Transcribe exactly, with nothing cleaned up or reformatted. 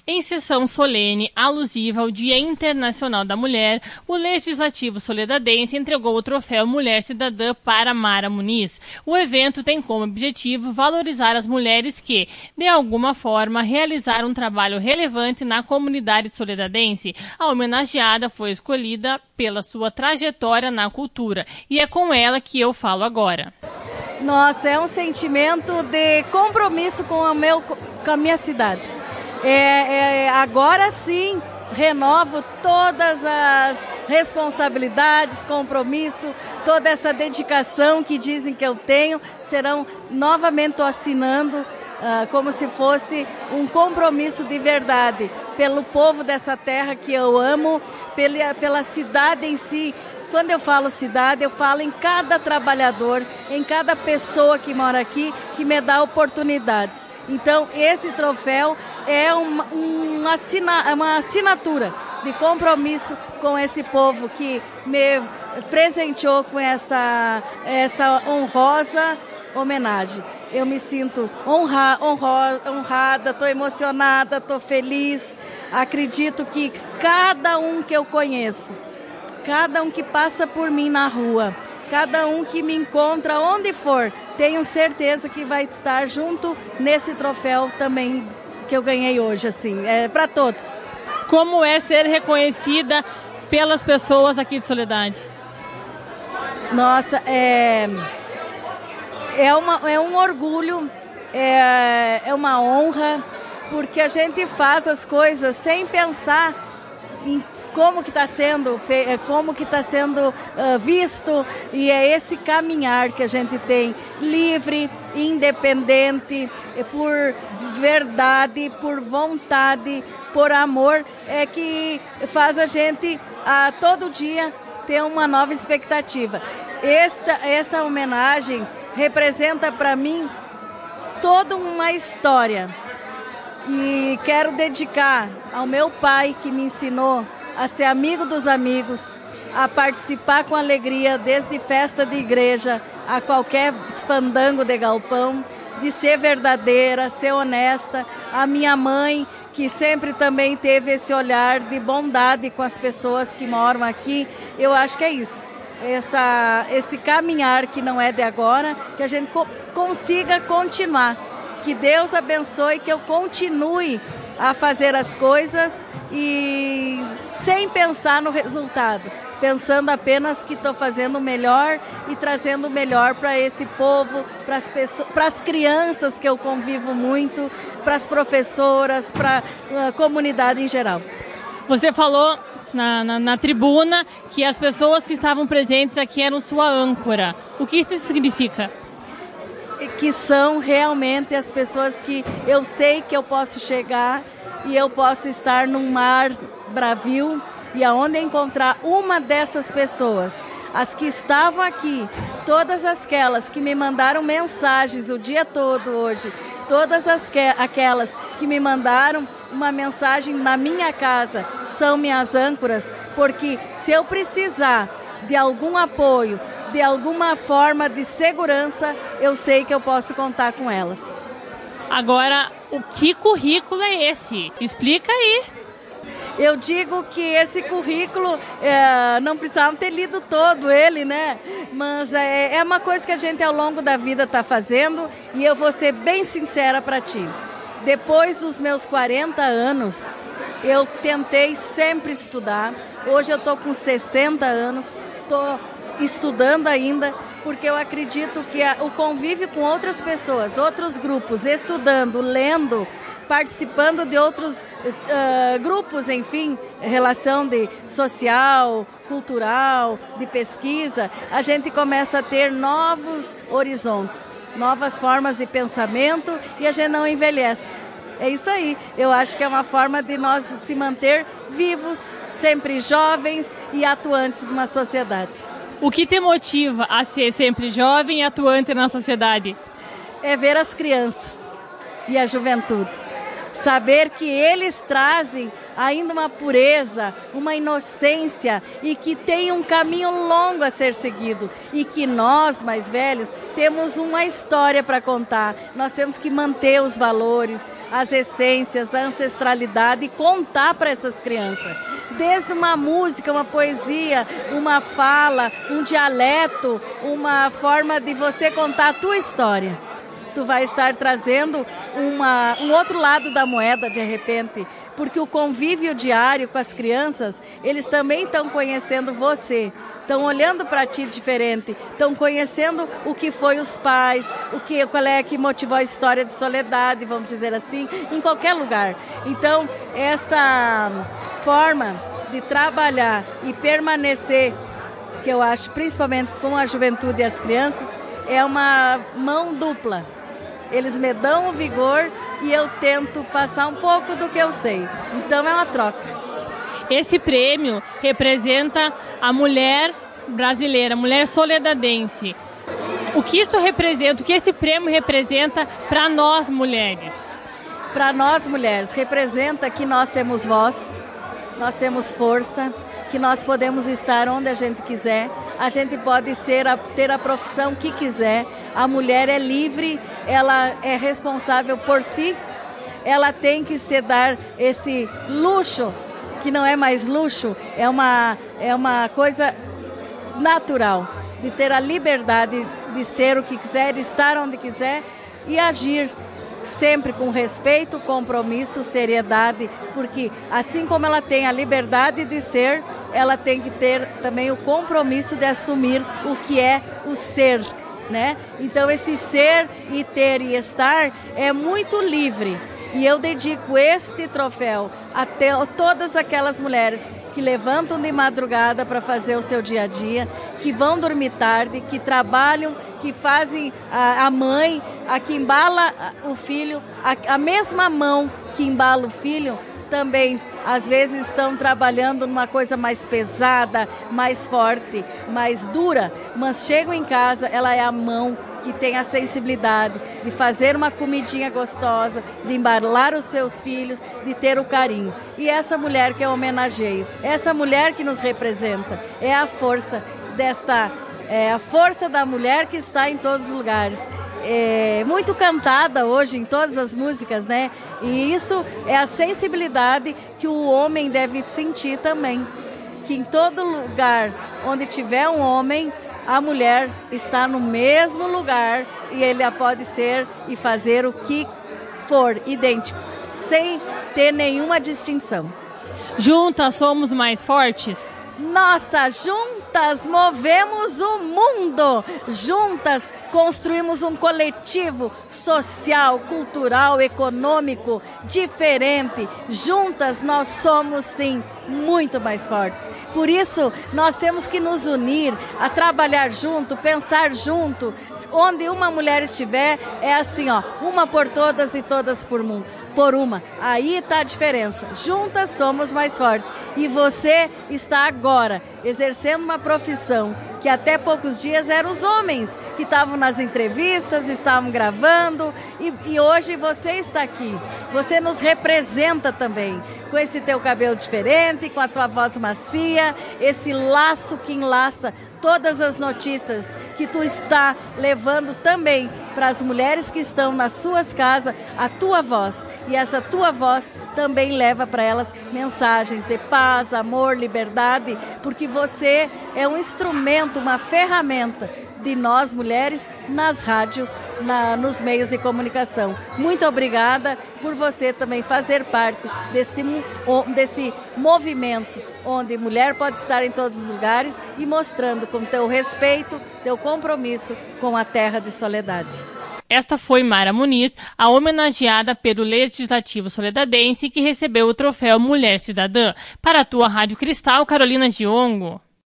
Em sessão solene alusiva ao Dia Internacional da Mulher, o Legislativo Soledadense entregou o troféu Mulher Cidadã para Mara Muniz. O evento tem como objetivo valorizar as mulheres que, de alguma forma, realizaram um trabalho relevante na comunidade soledadense. A homenageada foi escolhida pela sua trajetória na cultura e é com ela que eu falo agora. Nossa, é um sentimento de compromisso com, o meu, com a minha cidade. É, é, agora sim, renovo todas as responsabilidades, compromisso, toda essa dedicação que dizem que eu tenho, serão novamente assinando uh, como se fosse um compromisso de verdade pelo povo dessa terra que eu amo, pela, pela cidade em si. Quando eu falo cidade, eu falo em cada trabalhador, em cada pessoa que mora aqui, que me dá oportunidades. Então, esse troféu é uma, uma, assina, uma assinatura de compromisso com esse povo que me presenteou com essa, essa honrosa homenagem. Eu me sinto honra, honro, honrada, estou emocionada, estou feliz. Acredito que cada um que eu conheço, cada um que passa por mim na rua, cada um que me encontra onde for, tenho certeza que vai estar junto nesse troféu também que eu ganhei hoje, assim, é para todos. Como é ser reconhecida pelas pessoas aqui de Soledade? Nossa, é, é, uma, é um orgulho, é, é uma honra, porque a gente faz as coisas sem pensar em como que está sendo, como que está sendo uh, visto, e é esse caminhar que a gente tem, livre, independente, por verdade, por vontade, por amor, é que faz a gente a todo dia ter uma nova expectativa. Esta, essa homenagem representa para mim toda uma história, e quero dedicar ao meu pai que me ensinou a ser amigo dos amigos, a participar com alegria desde festa de igreja a qualquer fandango de galpão, de ser verdadeira, ser honesta. A minha mãe, que sempre também teve esse olhar de bondade com as pessoas que moram aqui. Eu acho que é isso, Essa, esse caminhar que não é de agora, que a gente co- consiga continuar. Que Deus abençoe, que eu continue a fazer as coisas e sem pensar no resultado, pensando apenas que estou fazendo o melhor e trazendo o melhor para esse povo, para as pessoas, para as crianças que eu convivo muito, para as professoras, para a comunidade em geral. Você falou na, na, na tribuna que as pessoas que estavam presentes aqui eram sua âncora. O que isso significa? Que são realmente as pessoas que eu sei que eu posso chegar e eu posso estar num mar bravio, e aonde encontrar uma dessas pessoas, as que estavam aqui, todas aquelas que me mandaram mensagens o dia todo hoje, todas as que, aquelas que me mandaram uma mensagem na minha casa, são minhas âncoras, porque se eu precisar de algum apoio, de alguma forma de segurança, eu sei que eu posso contar com elas. Agora, o que currículo é esse? Explica aí. Eu digo que esse currículo, é, não precisava ter lido todo ele, né? Mas é, é uma coisa que a gente ao longo da vida está fazendo, e eu vou ser bem sincera para ti. Depois dos meus quarenta anos, eu tentei sempre estudar. Hoje eu estou com sessenta anos, estou estudando ainda, porque eu acredito que a, o convívio com outras pessoas, outros grupos, estudando, lendo, participando de outros uh, grupos, enfim, relação de social, cultural, de pesquisa, a gente começa a ter novos horizontes, novas formas de pensamento, e a gente não envelhece. É isso aí. Eu acho que é uma forma de nós se manter vivos, sempre jovens e atuantes numa sociedade. O que te motiva a ser sempre jovem e atuante na sociedade? É ver as crianças e a juventude. saber que eles trazem ainda uma pureza, uma inocência e que tem um caminho longo a ser seguido e que nós, mais velhos, temos uma história para contar. Nós temos que manter os valores, as essências, a ancestralidade e contar para essas crianças. Desde uma música, uma poesia, uma fala, um dialeto, uma forma de você contar a tua história. Tu vai estar trazendo uma, um outro lado da moeda, de repente, porque o convívio diário com as crianças, eles também estão conhecendo você, estão olhando para ti diferente, estão conhecendo o que foi os pais, o que, qual é que motivou a história de Soledade, vamos dizer assim, em qualquer lugar. Então, esta forma de trabalhar e permanecer, que eu acho, principalmente com a juventude e as crianças, é uma mão dupla. Eles me dão o vigor e eu tento passar um pouco do que eu sei. Então é uma troca. Esse prêmio representa a mulher brasileira, a mulher soledadense. O que isso representa, o que esse prêmio representa para nós mulheres? Para nós mulheres, representa que nós temos voz, nós temos força, que nós podemos estar onde a gente quiser, a gente pode ser a, ter a profissão que quiser, a mulher é livre, ela é responsável por si, ela tem que se dar esse luxo, que não é mais luxo, é uma, é uma coisa natural, de ter a liberdade de ser o que quiser, estar onde quiser e agir sempre com respeito, compromisso, seriedade, porque assim como ela tem a liberdade de ser, ela tem que ter também o compromisso de assumir o que é o ser, né? Então esse ser e ter e estar é muito livre. E eu dedico este troféu a todas aquelas mulheres que levantam de madrugada para fazer o seu dia a dia, que vão dormir tarde, que trabalham, que fazem a, a mãe, a que embala o filho, a, a mesma mão que embala o filho, também às vezes estão trabalhando numa coisa mais pesada, mais forte, mais dura, mas chegam em casa, ela é a mão que tem a sensibilidade de fazer uma comidinha gostosa, de embalar os seus filhos, de ter o carinho. E essa mulher que eu homenageio, essa mulher que nos representa, é a força desta, é a força da mulher que está em todos os lugares. É muito cantada hoje em todas as músicas, né? E isso é a sensibilidade que o homem deve sentir também. Que em todo lugar onde tiver um homem, a mulher está no mesmo lugar e ele pode ser e fazer o que for idêntico, sem ter nenhuma distinção. Juntas somos mais fortes? Nossa, juntas movemos o mundo, juntas construímos um coletivo social, cultural, econômico diferente, juntas nós somos sim muito mais fortes. Por isso nós temos que nos unir, a trabalhar junto, pensar junto, onde uma mulher estiver é assim, ó, uma por todas e todas por um. por uma. Aí está a diferença. Juntas somos mais fortes. E você está agora exercendo uma profissão que até poucos dias eram os homens que estavam nas entrevistas, estavam gravando e, e hoje você está aqui. Você nos representa também, com esse teu cabelo diferente, com a tua voz macia, esse laço que enlaça todas as notícias que tu está levando também para as mulheres que estão nas suas casas, a tua voz. E essa tua voz também leva para elas mensagens de paz, amor, liberdade, porque você é um instrumento, uma ferramenta de nós mulheres nas rádios, na, nos meios de comunicação. Muito obrigada por você também fazer parte desse, desse movimento onde mulher pode estar em todos os lugares e mostrando com teu respeito, teu compromisso com a terra de Soledade. Esta foi Mara Muniz, a homenageada pelo Legislativo Soledadense que recebeu o troféu Mulher Cidadã. Para a tua Rádio Cristal, Carolina Giongo.